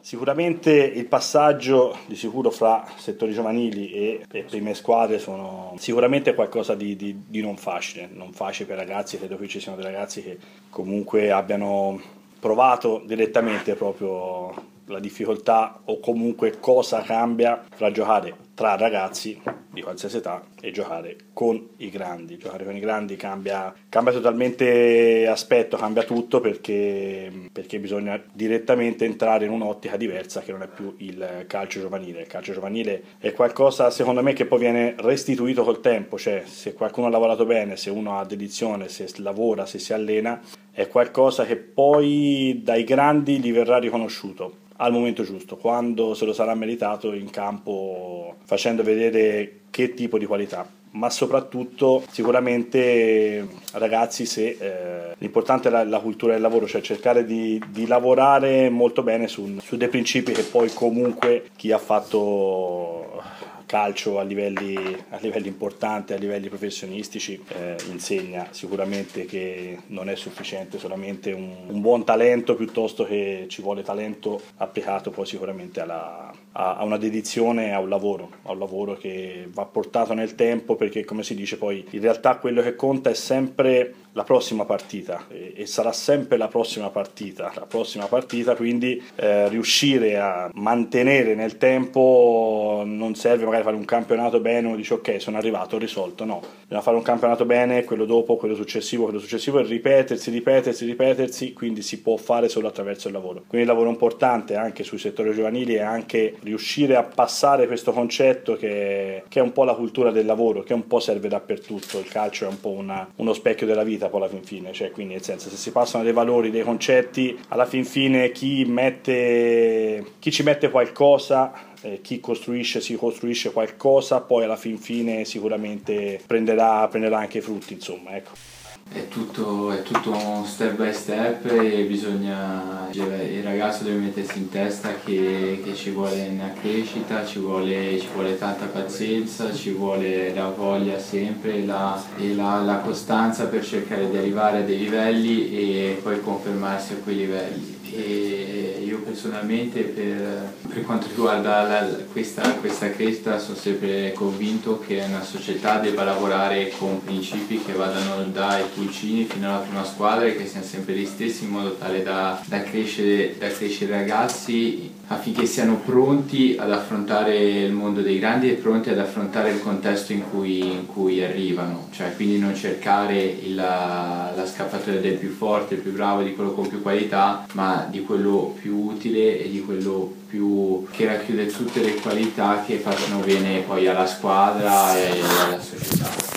Sicuramente il passaggio di sicuro fra settori giovanili e prime squadre sono sicuramente qualcosa di non facile per i ragazzi. Credo che ci siano dei ragazzi che comunque abbiano provato direttamente proprio la difficoltà o comunque cosa cambia fra giocare tra ragazzi di qualsiasi età e giocare con i grandi. Giocare con i grandi cambia totalmente aspetto, cambia tutto perché bisogna direttamente entrare in un'ottica diversa che non è più il calcio giovanile. Il calcio giovanile è qualcosa secondo me che poi viene restituito col tempo, cioè se qualcuno ha lavorato bene, se uno ha dedizione, se lavora, se si allena, è qualcosa che poi dai grandi gli verrà riconosciuto al momento giusto, quando se lo sarà meritato in campo, facendo vedere che tipo di qualità. Ma soprattutto sicuramente ragazzi, se l'importante è la cultura del lavoro, cioè cercare di lavorare molto bene su dei principi che poi comunque chi ha fatto calcio a livelli importanti, a livelli professionistici, insegna sicuramente che non è sufficiente solamente un buon talento, piuttosto che ci vuole talento applicato poi sicuramente a una dedizione, a un lavoro che va portato nel tempo, perché come si dice poi in realtà quello che conta è sempre la prossima partita e sarà sempre la prossima partita, quindi riuscire a mantenere nel tempo. Non serve magari fare un campionato bene, uno dice ok sono arrivato, ho risolto, no, bisogna fare un campionato bene, quello dopo, quello successivo e ripetersi, quindi si può fare solo attraverso il lavoro. Quindi il lavoro importante anche sui settori giovanili è anche riuscire a passare questo concetto che è un po' la cultura del lavoro, che un po' serve dappertutto. Il calcio è un po' uno specchio della vita poi alla fin fine, cioè quindi nel senso, se si passano dei valori, dei concetti, alla fin fine chi ci mette qualcosa, si costruisce qualcosa, poi alla fin fine sicuramente prenderà anche i frutti, insomma, ecco. È tutto un step by step e il ragazzo deve mettersi in testa che ci vuole una crescita, ci vuole tanta pazienza, ci vuole la voglia sempre e la costanza per cercare di arrivare a dei livelli e poi confermarsi a quei livelli. E io personalmente per quanto riguarda questa crescita sono sempre convinto che una società debba lavorare con principi che vadano dai pulcini fino alla prima squadra e che siano sempre gli stessi, in modo tale da crescere i ragazzi affinché siano pronti ad affrontare il mondo dei grandi e pronti ad affrontare il contesto in cui arrivano, cioè quindi non cercare la scappatoia del più forte, il più bravo, di quello con più qualità, ma di quello più utile e di quello che racchiude tutte le qualità che facciano bene poi alla squadra e alla società.